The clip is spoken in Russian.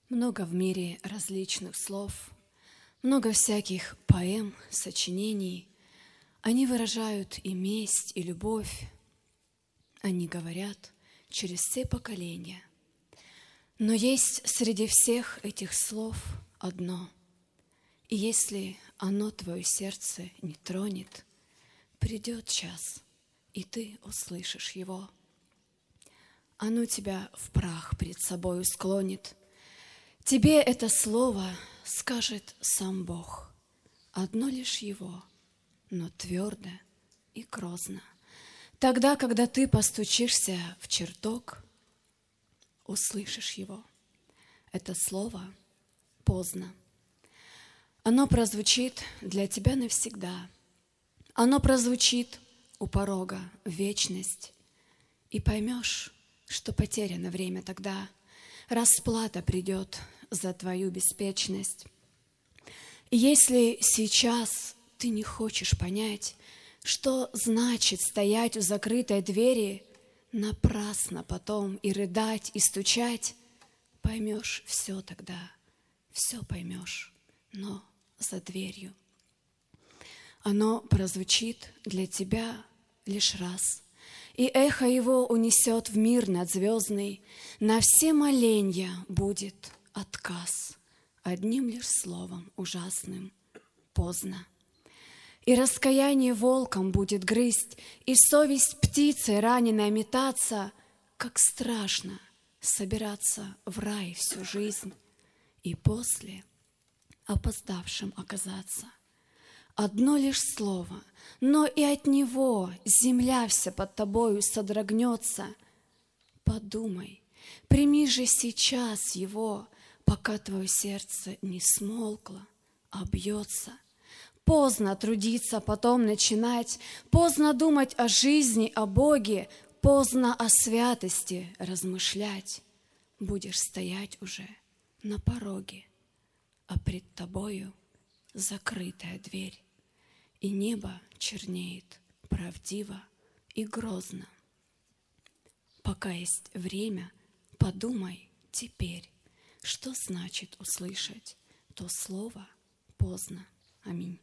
Много в мире различных слов, много всяких поэм, сочинений. Они выражают и месть, и любовь. Они говорят через все поколения. Но есть среди всех этих слов одно. И если оно твое сердце не тронет, придет час, и ты услышишь его. Оно тебя в прах пред собою склонит. Тебе это слово скажет сам Бог, одно лишь Его, но твердо и грозно. Тогда, когда ты постучишься в чертог, услышишь Его. Это слово поздно. Оно прозвучит для тебя навсегда. Оно прозвучит у порога в вечность. И поймешь, что потеряно время тогда. Расплата придет за твою беспечность. И если сейчас ты не хочешь понять, что значит стоять у закрытой двери, напрасно потом и рыдать, и стучать, поймешь все тогда, все поймешь, но за дверью. Оно прозвучит для тебя лишь раз, и эхо его унесет в мир надзвездный. На все моленья будет отказ, одним лишь словом ужасным — поздно. И раскаяние волком будет грызть, и совесть птицей раненой метаться, как страшно собираться в рай всю жизнь и после опоздавшим оказаться. Одно лишь слово, но и от него земля вся под тобою содрогнется. Подумай, прими же сейчас его, пока твое сердце не смолкло, а бьется. Поздно трудиться, потом начинать, поздно думать о жизни, о Боге, поздно о святости размышлять. Будешь стоять уже на пороге, а пред тобою закрытая дверь, и небо чернеет правдиво и грозно. Пока есть время, подумай теперь, что значит услышать то слово поздно. Аминь.